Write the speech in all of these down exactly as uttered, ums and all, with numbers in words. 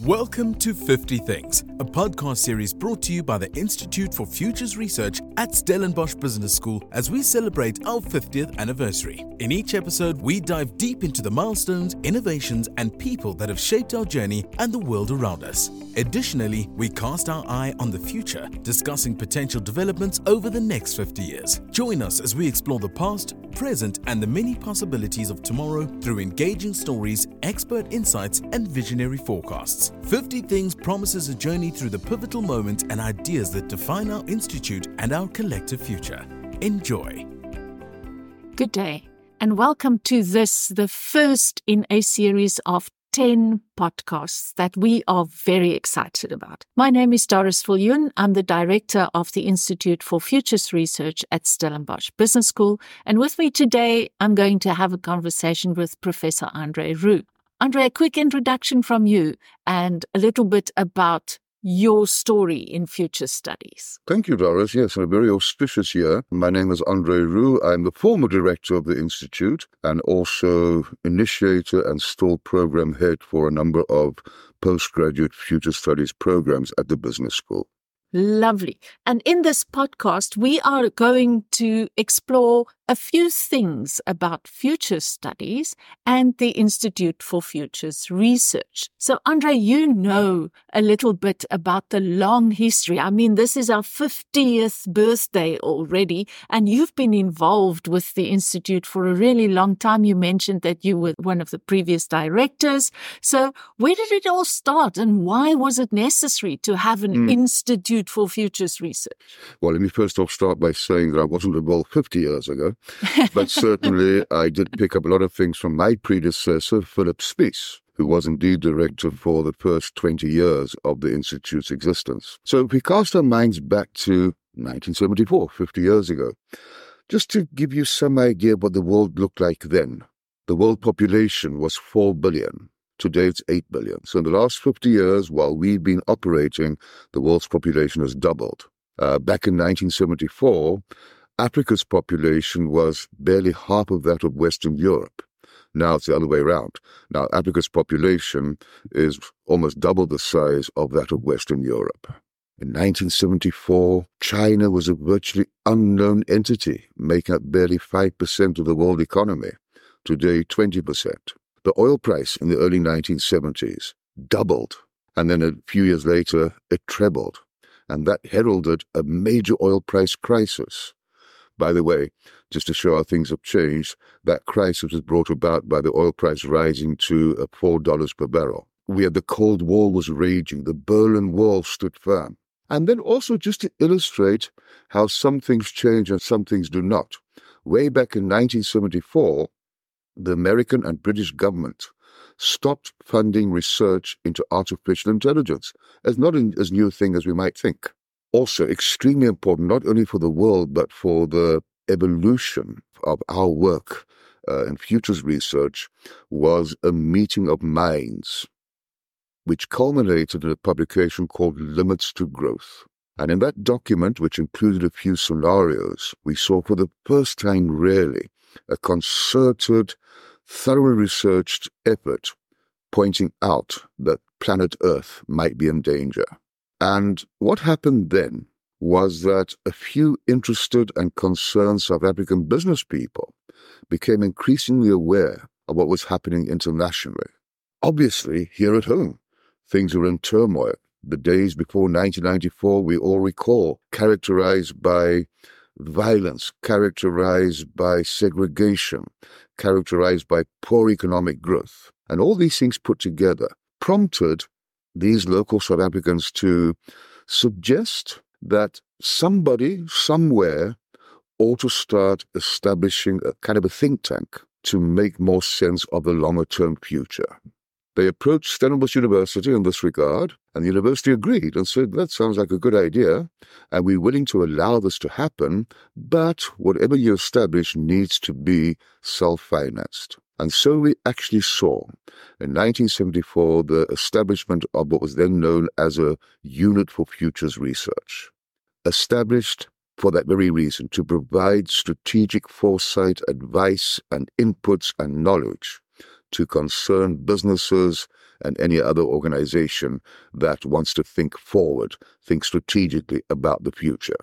Welcome to fifty Things, a podcast series brought to you by the Institute for Futures Research at Stellenbosch Business School as we celebrate our fiftieth anniversary. In each episode, we dive deep into the milestones, innovations, and people that have shaped our journey and the world around us. Additionally, we cast our eye on the future, discussing potential developments over the next fifty years. Join us as we explore the past, present, and the many possibilities of tomorrow through engaging stories, expert insights, and visionary forecasts. fifty Things promises a journey through the pivotal moments and ideas that define our institute and our collective future. Enjoy. Good day, and welcome to this, the first in a series of ten podcasts that we are very excited about. My name is Doris Viljoen. I'm the director of the Institute for Futures Research at Stellenbosch Business School, and with me today, I'm going to have a conversation with Professor Andre Roux. Andre, a quick introduction from you and a little bit about your story in future studies. Thank you, Doris. Yes, a very auspicious year. My name is Andre Roux. I'm the former director of the Institute and also initiator and still program head for a number of postgraduate future studies programs at the Business School. Lovely. And in this podcast, we are going to explore a few things about future studies and the Institute for Futures Research. So, Andre, you know a little bit about the long history. I mean, this is our fiftieth birthday already, and you've been involved with the Institute for a really long time. You mentioned that you were one of the previous directors. So, where did it all start, and why was it necessary to have an mm. Institute for Futures Research? Well, let me first off start by saying that I wasn't involved fifty years ago. But certainly I did pick up a lot of things from my predecessor, Philip Spies, who was indeed director for the first twenty years of the Institute's existence. So if we cast our minds back to nineteen seventy-four, fifty years ago, just to give you some idea of what the world looked like then, the world population was four billion. Today it's eight billion. So in the last fifty years, while we've been operating, the world's population has doubled. Uh, back in nineteen seventy-four, Africa's population was barely half of that of Western Europe. Now it's the other way around. Now Africa's population is almost double the size of that of Western Europe. In nineteen seventy-four, China was a virtually unknown entity, making up barely five percent of the world economy. Today, twenty percent. The oil price in the early nineteen seventies doubled, and then a few years later, it trebled. And that heralded a major oil price crisis. By the way, just to show how things have changed, that crisis was brought about by the oil price rising to four dollars per barrel. We had the Cold War was raging, the Berlin Wall stood firm. And then also just to illustrate how some things change and some things do not. Way back in nineteen seventy-four, the American and British government stopped funding research into artificial intelligence. It's not an, as new a thing as we might think. Also, extremely important, not only for the world, but for the evolution of our work uh, in futures research, was a meeting of minds, which culminated in a publication called Limits to Growth. And in that document, which included a few scenarios, we saw for the first time really a concerted, thoroughly researched effort pointing out that planet Earth might be in danger. And what happened then was that a few interested and concerned South African business people became increasingly aware of what was happening internationally. Obviously, here at home, things were in turmoil. The days before nineteen ninety-four, we all recall, characterized by violence, characterized by segregation, characterized by poor economic growth. And all these things put together prompted these local South Africans to suggest that somebody, somewhere, ought to start establishing a kind of a think tank to make more sense of the longer-term future. They approached Stellenbosch University in this regard, and the university agreed and said, that sounds like a good idea, and we're willing to allow this to happen, but whatever you establish needs to be self-financed. And so we actually saw, in nineteen seventy-four, the establishment of what was then known as a Unit for Futures Research, established for that very reason, to provide strategic foresight, advice, and inputs and knowledge to concern businesses and any other organization that wants to think forward, think strategically about the future.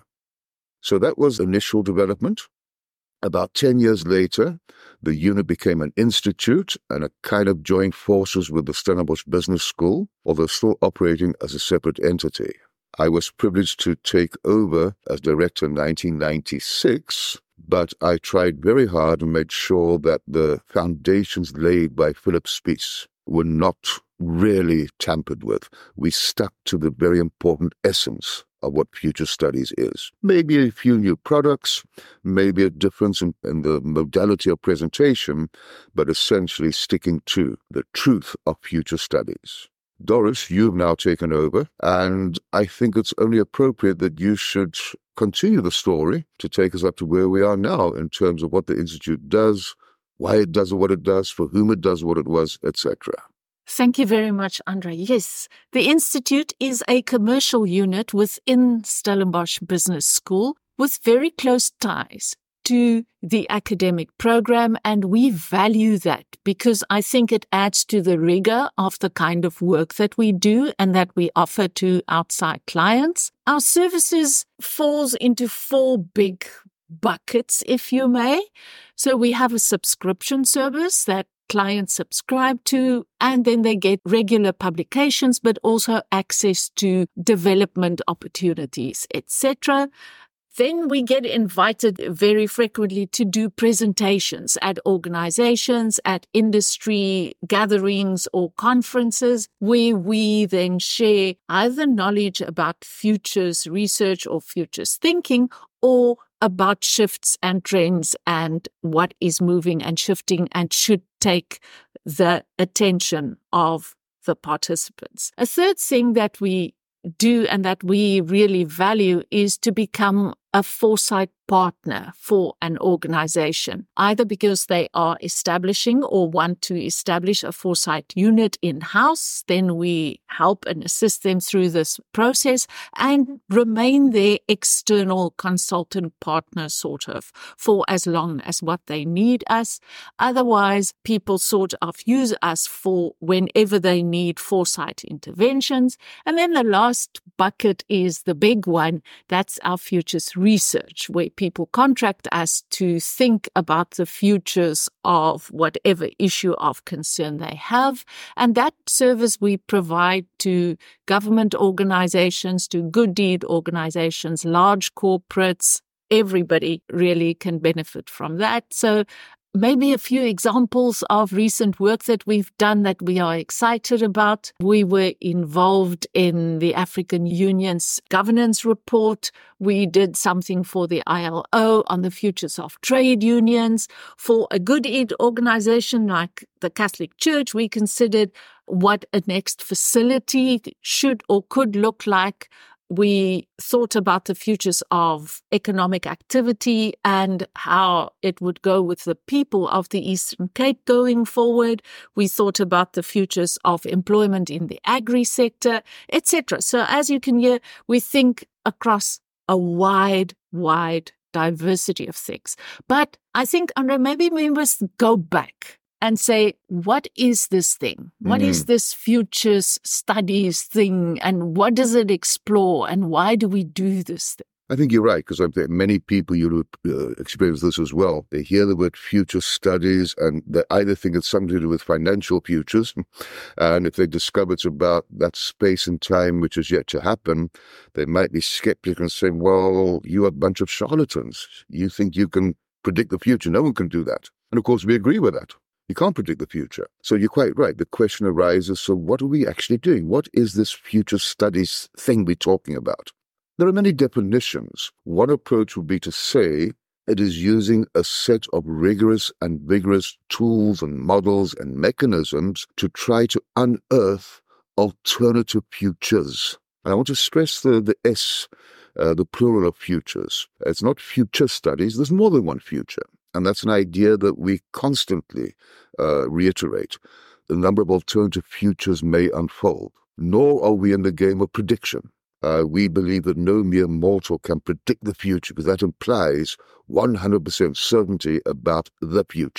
So that was initial development. About ten years later, the unit became an institute and it kind of joined forces with the Stellenbosch Business School, although still operating as a separate entity. I was privileged to take over as director in nineteen ninety-six, but I tried very hard and made sure that the foundations laid by Philip Spies were not really tampered with. We stuck to the very important essence of what future studies is. Maybe a few new products, maybe a difference in, in the modality of presentation, but essentially sticking to the truth of future studies. Doris, you've now taken over, and I think it's only appropriate that you should continue the story to take us up to where we are now in terms of what the Institute does, why it does what it does, for whom it does what it was, et cetera. Thank you very much, Andre. Yes, the Institute is a commercial unit within Stellenbosch Business School with very close ties to the academic program, and we value that because I think it adds to the rigor of the kind of work that we do and that we offer to outside clients. Our services falls into four big buckets, if you may. So we have a subscription service that clients subscribe to, and then they get regular publications, but also access to development opportunities, et cetera. Then we get invited very frequently to do presentations at organizations, at industry gatherings or conferences, where we then share either knowledge about futures research or futures thinking, or about shifts and trends and what is moving and shifting and should take the attention of the participants. A third thing that we do and that we really value is to become a foresight partner for an organization, either because they are establishing or want to establish a foresight unit in-house. Then we help and assist them through this process and remain their external consultant partner, sort of, for as long as what they need us. Otherwise, people sort of use us for whenever they need foresight interventions. And then the last bucket is the big one. That's our futures research, where people contract us to think about the futures of whatever issue of concern they have. And that service we provide to government organizations, to good deed organizations, large corporates. Everybody really can benefit from that. So maybe a few examples of recent work that we've done that we are excited about. We were involved in the African Union's governance report. We did something for the I L O on the futures of trade unions. For a good aid organization like the Catholic Church, we considered what a next facility should or could look like. We thought about the futures of economic activity and how it would go with the people of the Eastern Cape going forward. We thought about the futures of employment in the agri sector, et cetera. So as you can hear, we think across a wide, wide diversity of things. But I think, Andre, maybe we must go back and say, what is this thing? What mm. is this futures studies thing? And what does it explore? And why do we do this thing? I think you're right, because I think many people, you uh, experience this as well. They hear the word future studies and they either think it's something to do with financial futures. And if they discover it's about that space and time which is yet to happen, they might be skeptical and say, well, you're a bunch of charlatans. You think you can predict the future. No one can do that. And of course, we agree with that. You can't predict the future. So you're quite right. The question arises, so what are we actually doing? What is this future studies thing we're talking about? There are many definitions. One approach would be to say it is using a set of rigorous and vigorous tools and models and mechanisms to try to unearth alternative futures. And I want to stress the, the S, uh, the plural of futures. It's not future studies. There's more than one future. And that's an idea that we constantly uh, reiterate. The number of alternative futures may unfold. Nor are we in the game of prediction. Uh, we believe that no mere mortal can predict the future because that implies one hundred percent certainty about the future.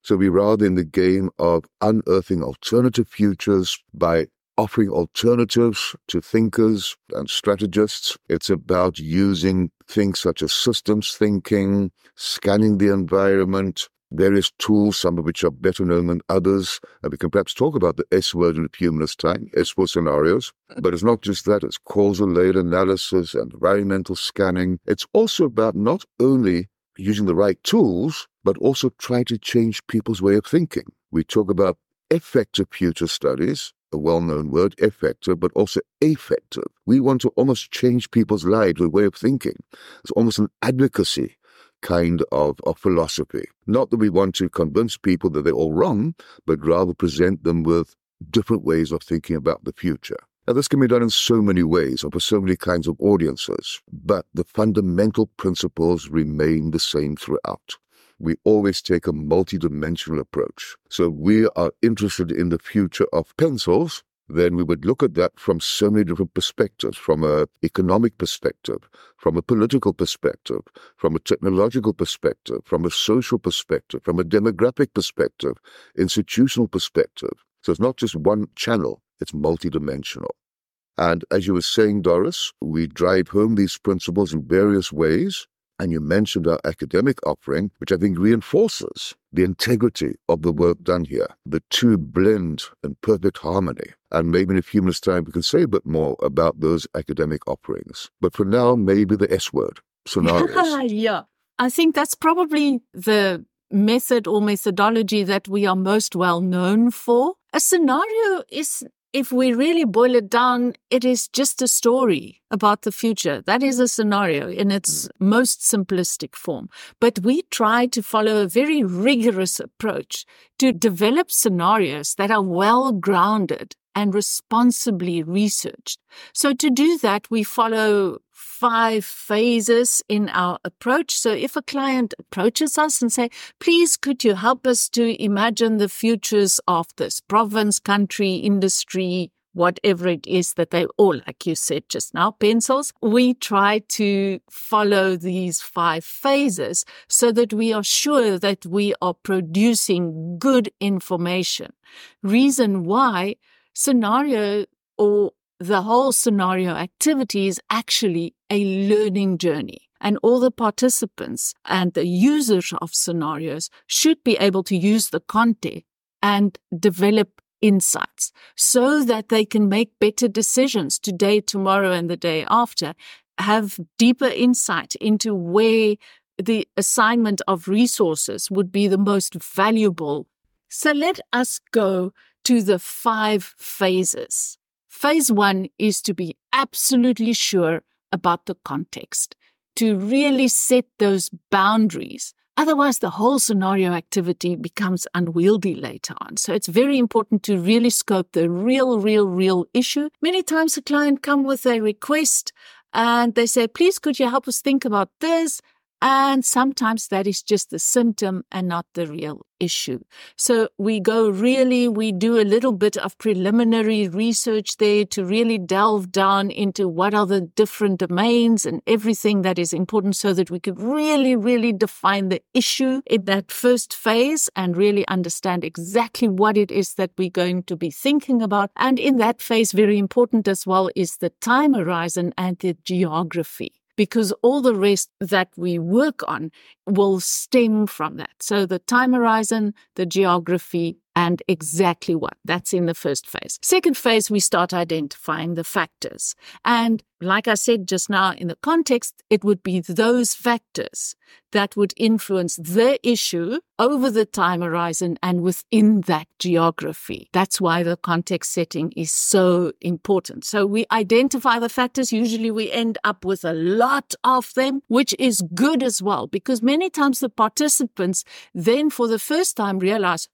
So we're rather in the game of unearthing alternative futures by offering alternatives to thinkers and strategists. It's about using things such as systems thinking, scanning the environment, various tools, some of which are better known than others. And we can perhaps talk about the S word in a few minutes' time, S for scenarios. But it's not just that, it's causal layer analysis and environmental scanning. It's also about not only using the right tools, but also trying to change people's way of thinking. We talk about effective future studies, a well-known word, effective, but also affective. We want to almost change people's lives, a way of thinking. It's almost an advocacy kind of, of philosophy. Not that we want to convince people that they're all wrong, but rather present them with different ways of thinking about the future. Now, this can be done in so many ways and for so many kinds of audiences, but the fundamental principles remain the same throughout. We always take a multidimensional approach. So we are interested in the future of pencils, then we would look at that from so many different perspectives, from an economic perspective, from a political perspective, from a technological perspective, from a social perspective, from a demographic perspective, institutional perspective. So it's not just one channel, it's multidimensional. And as you were saying, Doris, we drive home these principles in various ways. And you mentioned our academic offering, which I think reinforces the integrity of the work done here. The two blend in perfect harmony. And maybe in a few minutes' time, we can say a bit more about those academic offerings. But for now, maybe the S word, scenarios. Yeah, I think that's probably the method or methodology that we are most well known for. A scenario is, if we really boil it down, it is just a story about the future. That is a scenario in its most simplistic form. But we try to follow a very rigorous approach to develop scenarios that are well grounded and responsibly researched. So to do that, we follow five phases in our approach. So if a client approaches us and say, please, could you help us to imagine the futures of this province, country, industry, whatever it is that they all, like you said just now, pencils, we try to follow these five phases so that we are sure that we are producing good information. Reason why scenario or the whole scenario activity is actually a learning journey. And all the participants and the users of scenarios should be able to use the content and develop insights so that they can make better decisions today, tomorrow, and the day after, have deeper insight into where the assignment of resources would be the most valuable. So let us go to the five phases. Phase one is to be absolutely sure about the context, to really set those boundaries. Otherwise, the whole scenario activity becomes unwieldy later on. So it's very important to really scope the real, real, real issue. Many times a client comes with a request and they say, please, could you help us think about this? And sometimes that is just the symptom and not the real issue. So we go really, we do a little bit of preliminary research there to really delve down into what are the different domains and everything that is important so that we could really, really define the issue in that first phase and really understand exactly what it is that we're going to be thinking about. And in that phase, very important as well is the time horizon and the geography, because all the rest that we work on will stem from that. So the time horizon, the geography, and exactly what. That's in the first phase. Second phase, we start identifying the factors. And like I said just now, in the context, it would be those factors that would influence the issue over the time horizon and within that geography. That's why the context setting is so important. So we identify the factors. Usually we end up with a lot of them, which is good as well, because many times the participants then for the first time realize,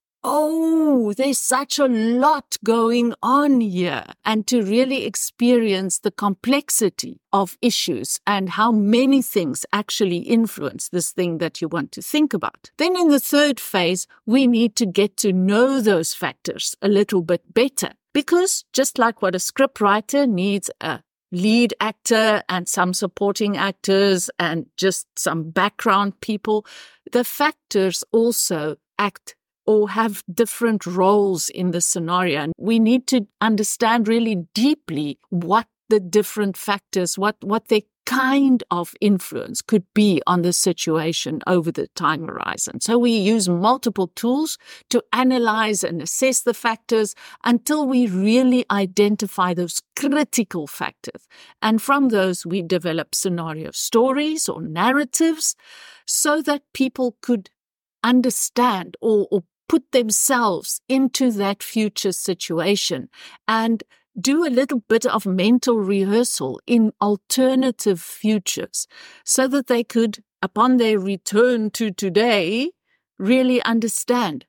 oh, there's such a lot going on here. And to really experience the complexity of issues and how many things actually influence this thing that you want to think about. Then in the third phase, we need to get to know those factors a little bit better. Because just like what a script writer needs a lead actor and some supporting actors and just some background people, the factors also act or have different roles in the scenario. And we need to understand really deeply what the different factors, what, what their kind of influence could be on the situation over the time horizon. So we use multiple tools to analyze and assess the factors until we really identify those critical factors. And from those, we develop scenario stories or narratives so that people could understand or, or put themselves into that future situation and do a little bit of mental rehearsal in alternative futures so that they could, upon their return to today, really understand,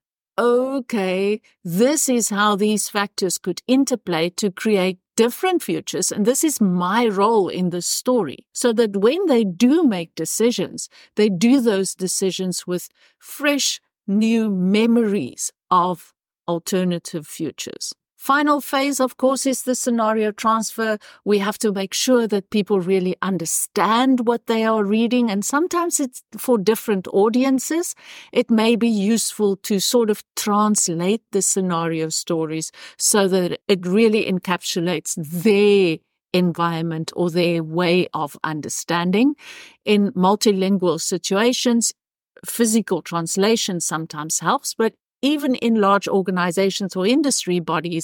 okay, this is how these factors could interplay to create different futures, and this is my role in the story, so that when they do make decisions, they do those decisions with fresh, new memories of alternative futures. Final phase, of course, is the scenario transfer. We have to make sure that people really understand what they are reading. And sometimes it's for different audiences. It may be useful to sort of translate the scenario stories so that it really encapsulates their environment or their way of understanding. In multilingual situations, physical translation sometimes helps, but even in large organizations or industry bodies,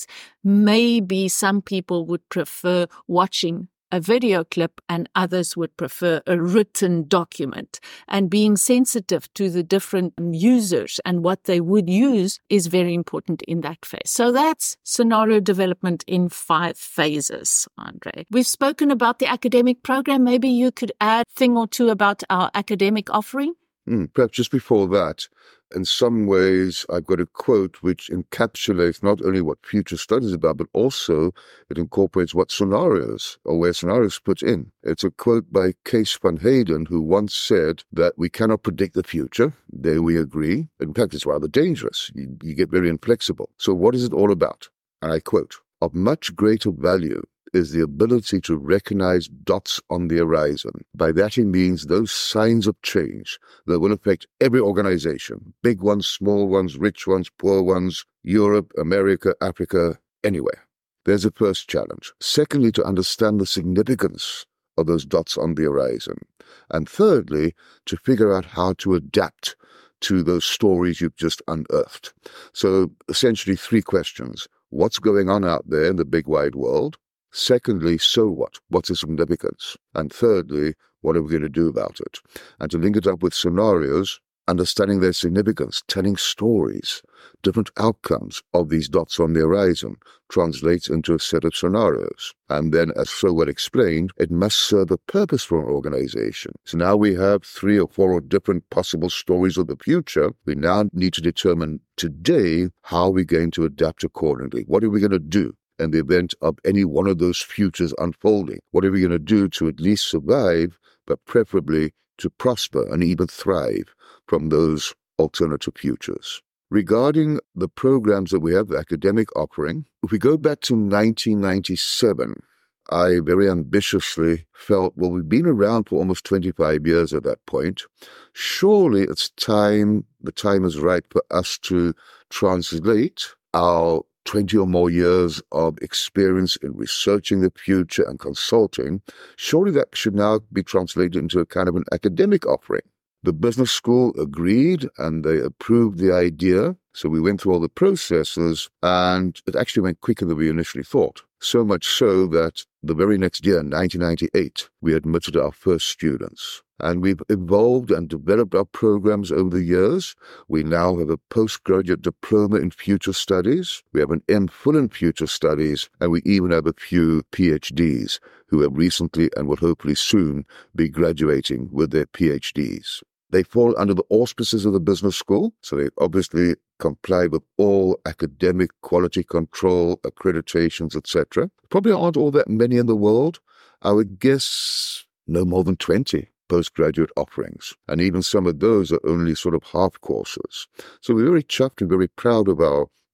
maybe some people would prefer watching a video clip and others would prefer a written document. And being sensitive to the different users and what they would use is very important in that phase. So that's scenario development in five phases, Andre. We've spoken about the academic program. Maybe you could add a thing or two about our academic offering? Mm, perhaps just before that, in some ways, I've got a quote which encapsulates not only what future studies is about, but also it incorporates what scenarios or where scenarios put in. It's a quote by Kees van Heijden, who once said that we cannot predict the future. There we agree. In fact, it's rather dangerous. You, you get very inflexible. So what is it all about? And I quote, "Of much greater value is the ability to recognize dots on the horizon. By that he means those signs of change that will affect every organization, big ones, small ones, rich ones, poor ones, Europe, America, Africa, anywhere." There's a first challenge. Secondly, to understand the significance of those dots on the horizon. And thirdly, to figure out how to adapt to those stories you've just unearthed. So essentially three questions. What's going on out there in the big wide world? Secondly, so what? What's the significance? And thirdly, what are we going to do about it? And to link it up with scenarios, understanding their significance, telling stories, different outcomes of these dots on the horizon translates into a set of scenarios. And then, as so well explained, it must serve a purpose for an organization. So now we have three or four different possible stories of the future. We now need to determine today how we're going to adapt accordingly. What are we going to do in the event of any one of those futures unfolding? What are we going to do to at least survive, but preferably to prosper and even thrive from those alternative futures? Regarding the programs that we have, the academic offering, if we go back to nineteen ninety-seven, I very ambitiously felt, well, we've been around for almost twenty-five years at that point. Surely it's time, the time is right for us to translate our twenty or more years of experience in researching the future and consulting. Surely that should now be translated into a kind of an academic offering. The business school agreed and they approved the idea. So we went through all the processes and it actually went quicker than we initially thought. So much so that the very next year, nineteen ninety-eight, we admitted our first students. And we've evolved and developed our programs over the years. We now have a postgraduate diploma in future studies. We have an M Phil in future studies. And we even have a few PhDs who have recently and will hopefully soon be graduating with their PhDs. They fall under the auspices of the business school, so they obviously comply with all academic quality control, accreditations, et cetera. Probably aren't all that many in the world. I would guess no more than twenty postgraduate offerings, and even some of those are only sort of half courses. So we're very chuffed and very proud of our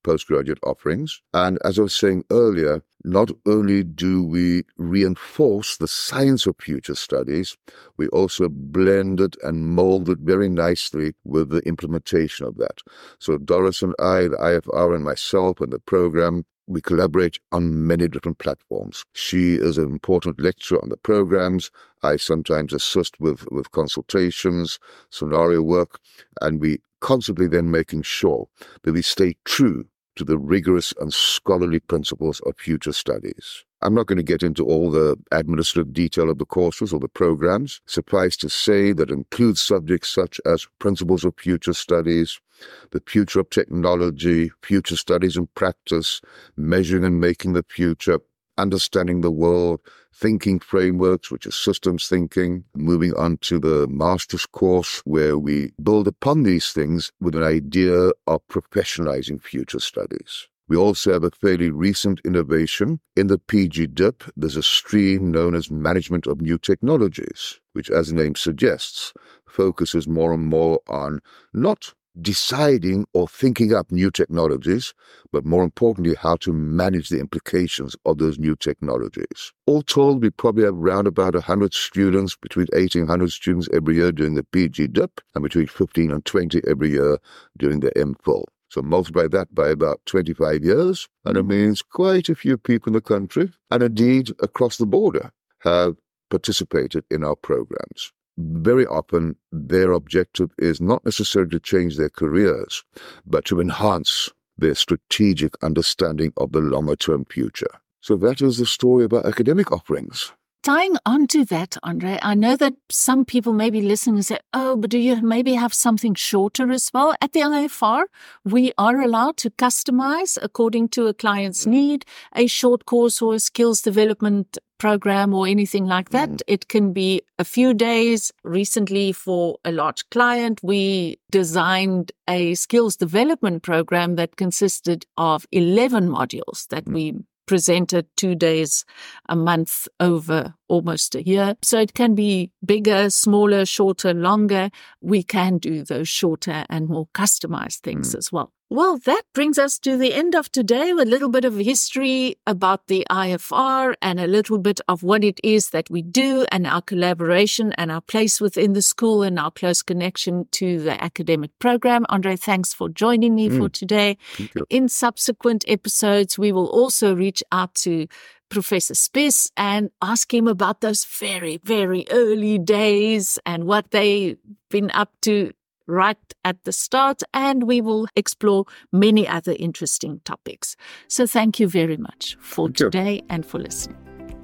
postgraduate offerings. And as I was saying earlier, not only do we reinforce the science of future studies, we also blend it and mold it very nicely with the implementation of that. So Doris and I, the I F R and myself and the program, we collaborate on many different platforms. She is an important lecturer on the programs. I sometimes assist with, with consultations, scenario work, and we constantly then making sure that we stay true to the rigorous and scholarly principles of future studies. I'm not going to get into all the administrative detail of the courses or the programs. Suffice to say that it includes subjects such as principles of future studies, the future of technology, future studies and practice, measuring and making the future, understanding the world, thinking frameworks, which is systems thinking, moving on to the master's course where we build upon these things with an idea of professionalizing future studies. We also have a fairly recent innovation. In the P G D I P, there's a stream known as Management of New Technologies, which, as the name suggests, focuses more and more on not deciding or thinking up new technologies, but more importantly, how to manage the implications of those new technologies. All told, we probably have around about one hundred students, between eighty and one hundred students every year doing the P G D I P, and between fifteen and twenty every year doing the M Phil. So multiply that by about twenty-five years, and it means quite a few people in the country, and indeed across the border, have participated in our programs. Very often, their objective is not necessarily to change their careers, but to enhance their strategic understanding of the longer-term future. So that is the story about academic offerings. Tying on to that, Andre, I know that some people may be listening and say, oh, but do you maybe have something shorter as well? At the I F R, we are allowed to customize according to a client's need, a short course or a skills development program or anything like that. Mm. It can be a few days. Recently, for a large client, we designed a skills development program that consisted of eleven modules that mm. we presented two days a month over almost a year. So it can be bigger, smaller, shorter, longer. We can do those shorter and more customized things mm. as well. Well, that brings us to the end of today with a little bit of history about the I F R and a little bit of what it is that we do and our collaboration and our place within the school and our close connection to the academic program. Andre, thanks for joining me mm. for today. In subsequent episodes, we will also reach out to Professor Spies and ask him about those very, very early days and what they've been up to right at the start, and we will explore many other interesting topics. So thank you very much for thank today you. And for listening.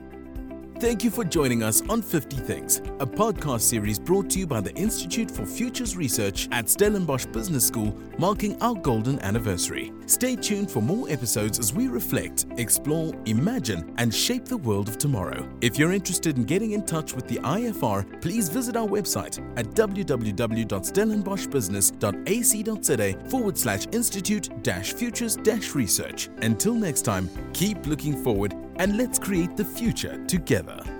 Thank you for joining us on fifty Things, a podcast series brought to you by the Institute for Futures Research at Stellenbosch Business School, marking our golden anniversary. Stay tuned for more episodes as we reflect, explore, imagine, and shape the world of tomorrow. If you're interested in getting in touch with the I F R, please visit our website at www.stellenboschbusiness.ac.za forward slash institute dash futures dash research. Until next time, keep looking forward and let's create the future together.